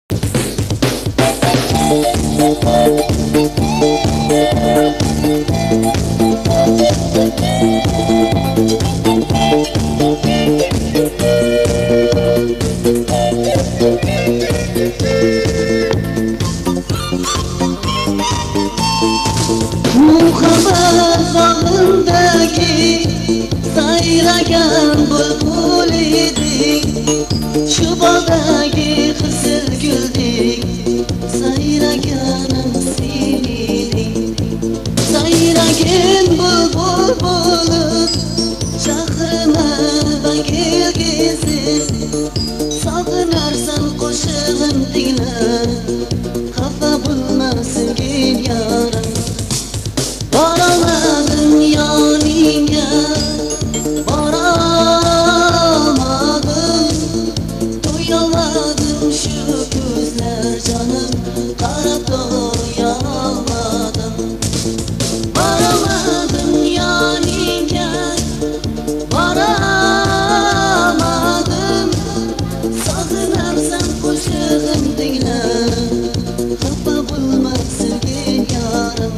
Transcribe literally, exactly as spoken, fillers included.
Muhabbat bag'rindagi sayragan bulbul edik, shu bog'dagi qizil guldek sayraganim sen eding. Sayragin bulbul bo'lib shahrima va kelgisiz, sog'inarsan qo'shig'im tinglar, xafa bo'lmasin gel yarim. Boramadım yanınga, boramadım, doyamadım şu gözler canım, qarab doyamadım. Boramadım yanınga, boramadım, sog'inarsan qo'shig'im tinglar, xafa bo'lmasin gel yarim.